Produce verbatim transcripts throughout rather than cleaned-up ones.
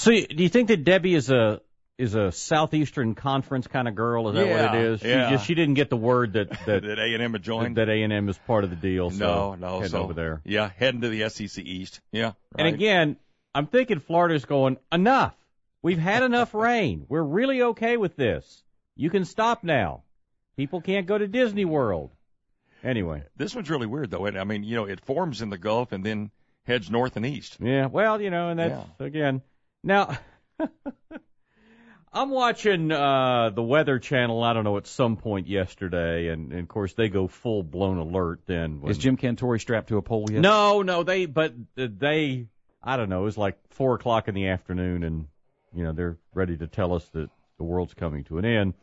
So, do you think that Debbie is a is a Southeastern Conference kind of girl? Is that yeah, what it is? Yeah. She just she didn't get the word that that, that A and M had joined. That A and M is part of the deal. So no, no, heading so over there. Yeah, heading to the S E C East. Yeah, right. And again, I'm thinking Florida's going enough. We've had enough rain. We're really okay with this. You can stop now. People can't go to Disney World. Anyway, this one's really weird though. I mean, you know, it forms in the Gulf and then heads north and east. Yeah, well, you know, and that's yeah. again now. I'm watching uh the Weather Channel, I don't know, at some point yesterday, and, and of course they go full-blown alert then. When... Is Jim Cantore strapped to a pole yet? No, no, they, but they, I don't know, it was like four o'clock in the afternoon, and, you know, they're ready to tell us that the world's coming to an end.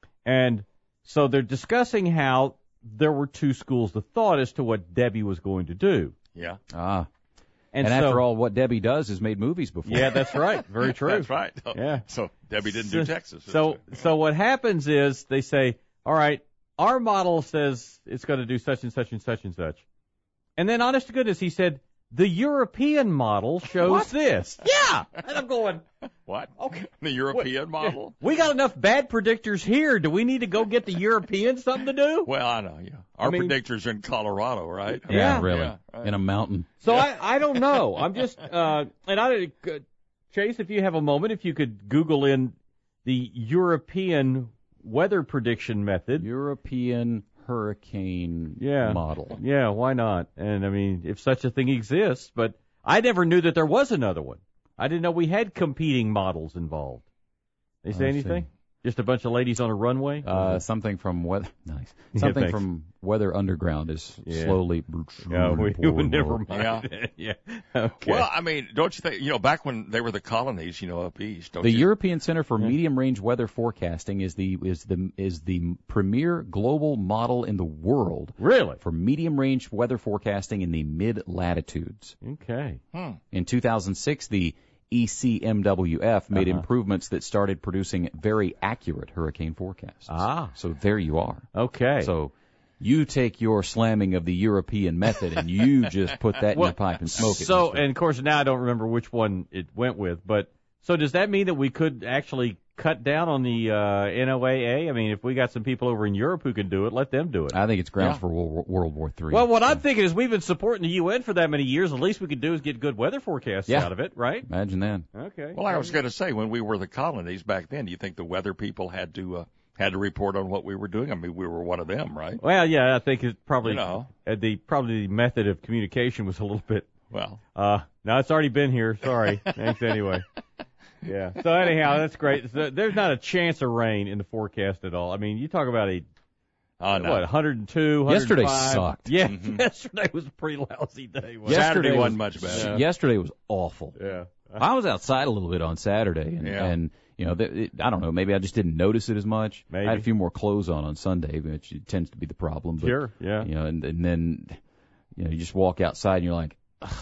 And so they're discussing how there were two schools of thought as to what Debbie was going to do. Yeah. Ah. And, and so, after all, what Debbie does is made movies before. Yeah, that's right. Very true. That's right. Yeah. So Debbie didn't so, do Texas. So, so what happens is they say, all right, our model says it's going to do such and such and such and such. And then, honest to goodness, he said, the European model shows what? this. Yeah. And I'm going, what? Okay. The European what? model? We got enough bad predictors here. Do we need to go get the Europeans something to do? Well, I know, yeah. Our I mean, predictors are in Colorado, right? Yeah, yeah really. Yeah, right. In a mountain. So yeah. I, I don't know. I'm just, uh, and I, uh, Chase, if you have a moment, if you could Google in the European weather prediction method. European hurricane yeah. model. Yeah, why not? And I mean, if such a thing exists, but I never knew that there was another one. I didn't know we had competing models involved. They say I anything? see. Just a bunch of ladies on a runway? Uh, something from weather. Nice. Something yeah, from Weather Underground is yeah. slowly. No, we, we would never mind. Yeah. yeah. Okay. Well, I mean, don't you think? You know, back when they were the colonies, you know, up east. Don't the you? European Center for yeah. Medium Range Weather Forecasting is the is the is the premier global model in the world. Really? For medium range weather forecasting in the mid latitudes. Okay. Hmm. In two thousand six, the E C M W F made uh-huh. improvements that started producing very accurate hurricane forecasts. Ah. So there you are. Okay. So you take your slamming of the European method and you just put that well, in your pipe and smoke it. So, instead. and of course now I don't remember which one it went with, but so does that mean that we could actually cut down on the uh, N O A A? I mean, if we got some people over in Europe who can do it, let them do it. I think it's grounds yeah. for World, World War Three. Well, what so. I'm thinking is we've been supporting the U N for that many years. The least we could do is get good weather forecasts yeah. out of it, right? Imagine that. Okay. Well, I was going to say, when we were the colonies back then, do you think the weather people had to uh, had to report on what we were doing? I mean, we were one of them, right? Well, yeah, I think it's probably you know. uh, the probably the method of communication was a little bit. Well, uh, no, it's already been here. Sorry. Thanks anyway. Yeah. So anyhow, that's great. So there's not a chance of rain in the forecast at all. I mean, you talk about a uh, no. what, one hundred two, Yesterday one hundred five. sucked. Yeah. Mm-hmm. Yesterday was a pretty lousy day. Wasn't Yesterday Saturday was, wasn't much better. Yeah. Yesterday was awful. Yeah. I was outside a little bit on Saturday, and, Yeah. and you know, th- it, I don't know, maybe I just didn't notice it as much. Maybe. I had a few more clothes on on Sunday, which tends to be the problem. But, Sure. Yeah. You know, and, and then you know, you just walk outside and you're like,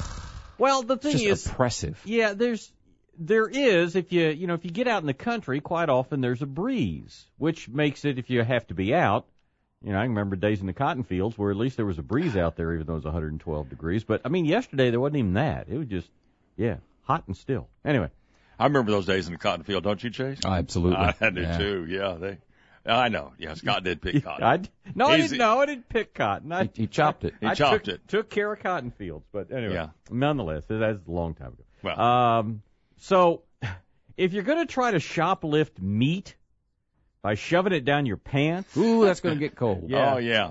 Well, the thing it's just is, oppressive. yeah, there's. There is, if you, you know, if you get out in the country, quite often there's a breeze, which makes it, if you have to be out, you know, I remember days in the cotton fields where at least there was a breeze out there, even though it was one hundred twelve degrees. But, I mean, yesterday there wasn't even that. It was just, yeah, hot and still. Anyway. I remember those days in the cotton field, don't you, Chase? Oh, absolutely. I do, yeah. too, yeah. They, I know, yeah, Scott did pick cotton. I, no, I Easy. didn't know. I didn't pick cotton. I, He, he chopped it. He I chopped took, it. Took care of cotton fields. But anyway, Yeah. nonetheless, that's a long time ago. Well. Um, so, if you're going to try to shoplift meat by shoving it down your pants, Ooh, that's going to get cold. Yeah. Oh, yeah.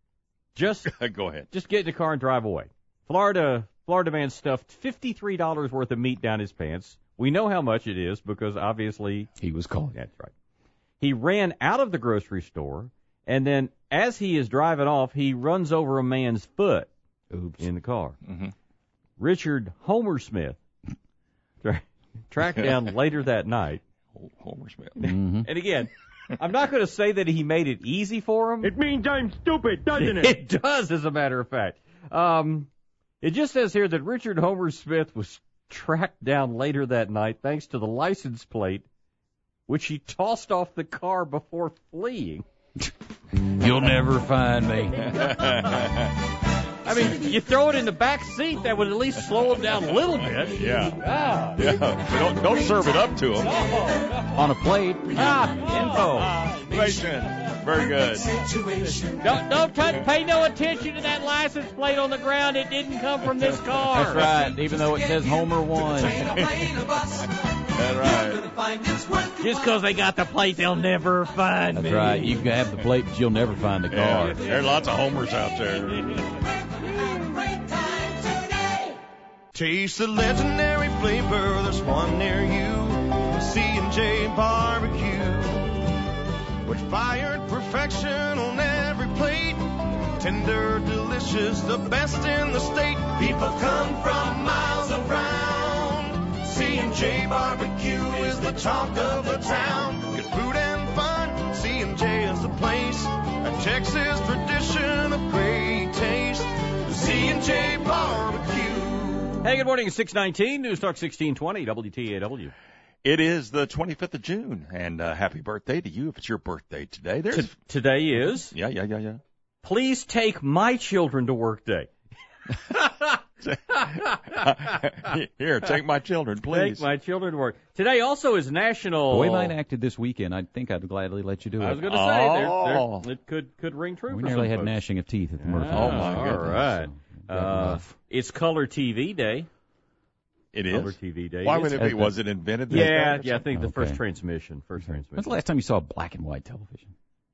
just Go ahead. just get in the car and drive away. Florida Florida man stuffed fifty-three dollars worth of meat down his pants. We know how much it is because obviously He was cold. that's right. He ran out of the grocery store, and then as he is driving off, he runs over a man's foot Oops. in the car. Mm-hmm. Richard Homer Smith tra- tracked down later that night. Homer Smith. Mm-hmm. And again, I'm not going to say that he made it easy for him. It means I'm stupid, doesn't it? It does, as a matter of fact. Um, it just says here that Richard Homer Smith was tracked down later that night thanks to the license plate, which he tossed off the car before fleeing. You'll never find me. I I mean, you throw it in the back seat, that would at least slow them down a little bit. Yeah. Ah. Yeah. But don't, don't serve it up to them. On a plate. Ah, info. Information. Very good. Don't, don't touch, pay no attention to that license plate on the ground. It didn't come from this car. That's right, even though it says Homer won. That's right. Just because they got the plate, they'll never find That's me. right. You can have the plate, but you'll never find the Yeah, car. there are lots of homers out there. Taste the legendary flavor, there's one near you. C and J Barbecue. With fire and perfection on every plate. Tender, delicious, the best in the state. People come from miles around. C and J Barbecue is the talk of the town. Good food and fun, C and J is the place. A Texas tradition of great taste. C and J Barbecue. Hey, good morning. It's six nineteen, News Talk sixteen twenty, W T A W. It is the twenty-fifth of June, and uh, happy birthday to you if it's your birthday today. There's T- today is yeah, yeah, yeah, yeah. Please Take My Children to Work Day. Here, take my children, please. Take my children to work. Today also is National. The way mine acted this weekend, I think I'd gladly let you do it. I was going to say, there, Oh. there, it could could ring true We for nearly some had folks. gnashing of teeth at the Murphy. Oh, my all goodness. right. So, Uh, rough. it's Color T V Day. It Color is. T V Day. Why It's- would it be? Was it invented? that Yeah, day or yeah. I something? think the first Okay. transmission. First When's transmission. the last time you saw black and white television?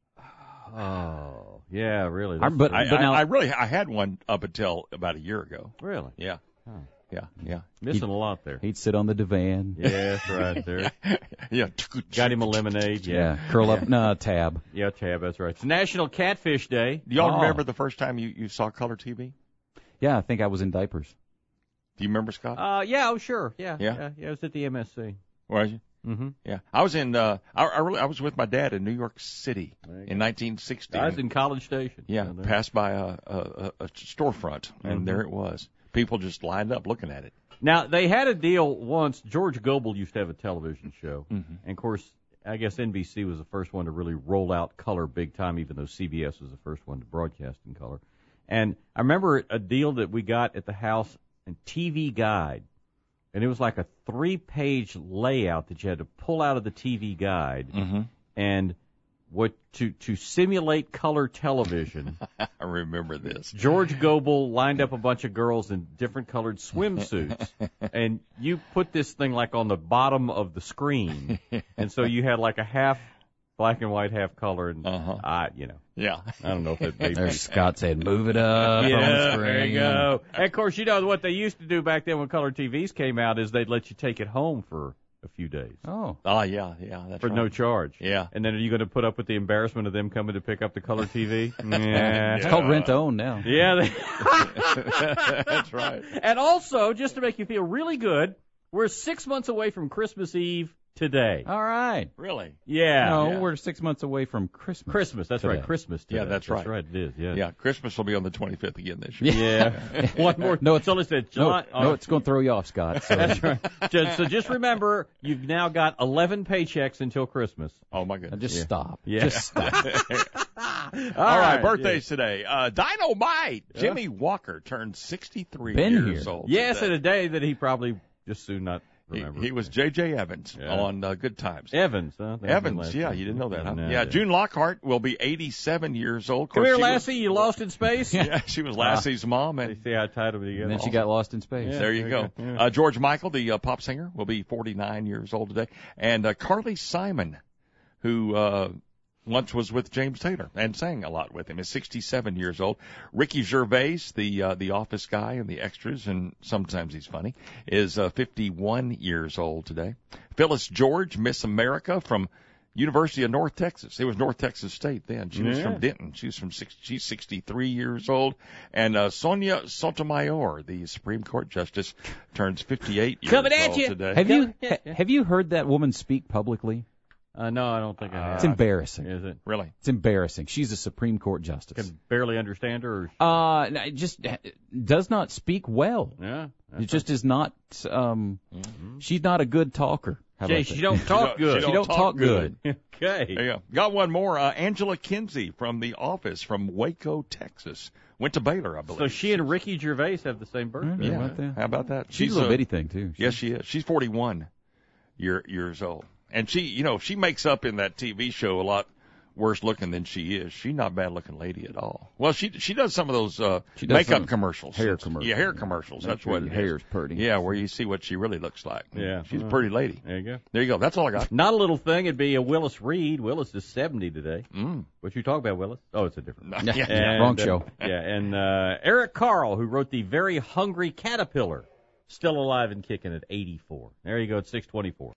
Oh, yeah, really. I- That's- but I, but I, now I really I had one up until about a year ago. really Yeah, Oh. yeah, yeah, missing a lot there. he'd sit on the divan. Yeah, that's right there. yeah. Got him a lemonade. Yeah, Yeah, curl up. No, tab. yeah, tab. That's right. It's National Catfish Day. Do y'all Oh. remember the first time you, you saw color T V? Yeah, I think I was in diapers. Do you remember, Scott? Uh, yeah, oh sure, yeah, Yeah? yeah, yeah. It was at the M S C. Where was you? Mm-hmm. Yeah, I was in. Uh, I, I, really, I was with my dad in New York City There you in nineteen sixty. I was in College Station. Yeah, So there. passed by a, a, a, a storefront, and Mhm. there it was. People just lined up looking at it. Now they had a deal once. George Goebel used to have a television show, Mhm. and of course, I guess N B C was the first one to really roll out color big time, even though C B S was the first one to broadcast in color. And I remember a deal that we got at the house, a T V Guide, and it was like a three-page layout that you had to pull out of the T V Guide, Mm-hmm. and what to to simulate color television. I remember this. George Goebel lined up a bunch of girls in different colored swimsuits, and you put this thing like on the bottom of the screen, and so you had like a half black and white, half color, and Uh-huh. I, you know, Yeah. I don't know if it made There's Scott said, "Move it up on the yeah, screen." there you go. And of course, you know what they used to do back then when color T Vs came out is they'd let you take it home for a few days Oh, Oh, yeah, yeah. That's for right. no charge. Yeah. And then are you going to put up with the embarrassment of them coming to pick up the color T V? Yeah. it's called rent to own now. Yeah. They, That's right. And also, just to make you feel really good, we're six months away from Christmas Eve today. All right. Really? Yeah. No, yeah. we're six months away from Christmas. Christmas. That's Today. right. Christmas today. Yeah, that's right. That's right. It is. Yeah. Yeah, Christmas will be on the twenty-fifth again this year. Yeah. One more. No, it's- so listen, No, July. no, it's going to throw you off, Scott. So. That's right. Just, so just remember, you've now got eleven paychecks until Christmas. Oh, my Now goodness. just Yeah. stop. Yeah. Just stop. All right, birthdays today. Uh, Dynamite. Jimmy Walker turned sixty-three Been years here. old. Yes, today. at a day that he probably just soon not He, remember. he was J J. Evans Yeah. on uh, Good Times. Evans. Huh? That was the Evans, last yeah, one. you didn't know that, huh? No, yeah, I June Lockhart will be eighty-seven years old. Of Come course, here, she was- Lassie. You lost in space. yeah, she was Lassie's mom, You and see how I tied them together. And then she got lost in space. Yeah. there you there go. you go. Yeah. Uh, George Michael, the uh, pop singer, will be forty-nine years old today, and uh, Carly Simon, who uh, once was with James Taylor and sang a lot with him, is sixty-seven years old. Ricky Gervais, the uh, the office guy and the extras, and sometimes he's funny, is uh, fifty-one years old today. Phyllis George, Miss America from University of North Texas. It was North Texas State then. She was Yeah. from Denton. She was from six, she's sixty-three years old. And uh, Sonia Sotomayor, the Supreme Court Justice, turns fifty-eight years Coming at old you. today. Have you Yeah. ha- have you heard that woman speak publicly? Uh, no, I don't think I have. It's embarrassing. Is it? Really? It's embarrassing. She's a Supreme Court justice. Can barely understand her. Or... Uh, no, just does not speak well. Yeah. It just is not. Um, she's not a good talker. How Jay, about she that? don't talk She good. She don't talk good. There Okay. you go. Got one more. Uh, Angela Kinsey from The Office from Waco, Texas. Went to Baylor, I believe. So she and Ricky Gervais have the same birthday. Yeah. Yeah. How about that? How about that? She's a little uh, bitty thing too. Yes, she is. She's forty-one year, years old. And she, you know, she makes up in that T V show a lot worse looking than she is. She's not a bad looking lady at all. Well, she she does some of those uh, She does makeup some commercials. hair commercials. Yeah, hair commercials. Make That's sure what your it hair's is. pretty. Yeah, where you see what she really looks like. Yeah. She's a Uh, pretty lady. There you go. There you go. That's all I got. Not a little thing. It'd be a Willis Reed. Willis is seventy today. Mm. What you talk about, Willis? Oh, it's a different. Yeah. Yeah. And, Wrong uh, show. Yeah, and uh, Eric Carle, who wrote The Very Hungry Caterpillar, still alive and kicking at eighty-four. There you go at six twenty-four.